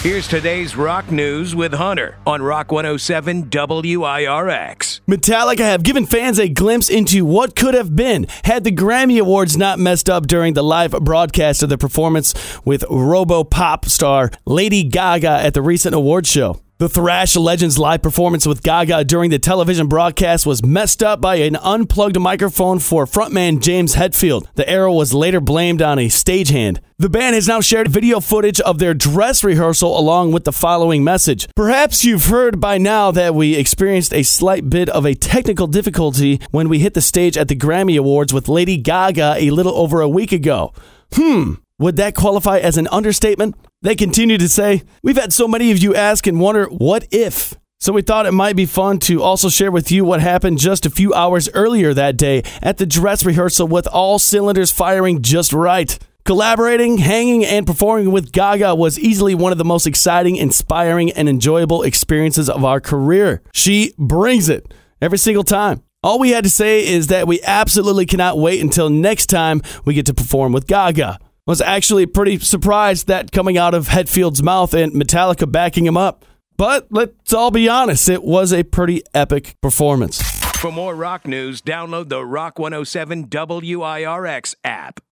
Here's today's rock news with Hunter on Rock 107 WIRX. Metallica have given fans a glimpse into what could have been had the Grammy Awards not messed up during the live broadcast of the performance with Robo-pop star Lady Gaga at the recent awards show. The thrash legend's live performance with Gaga during the television broadcast was messed up by an unplugged microphone for frontman James Hetfield. The error was later blamed on a stagehand. The band has now shared video footage of their dress rehearsal along with the following message. Perhaps you've heard by now that we experienced a slight bit of a technical difficulty when we hit the stage at the Grammy Awards with Lady Gaga a little over a week ago. Would that qualify as an understatement? They continue to say, we've had so many of you ask and wonder, what if? So we thought it might be fun to also share with you what happened just a few hours earlier that day at the dress rehearsal with all cylinders firing just right. Collaborating, hanging, and performing with Gaga was easily one of the most exciting, inspiring, and enjoyable experiences of our career. She brings it every single time. All we had to say is that we absolutely cannot wait until next time we get to perform with Gaga. I was actually pretty surprised that coming out of Hetfield's mouth and Metallica backing him up. But let's all be honest, it was a pretty epic performance. For more rock news, download the Rock 107 WIRX app.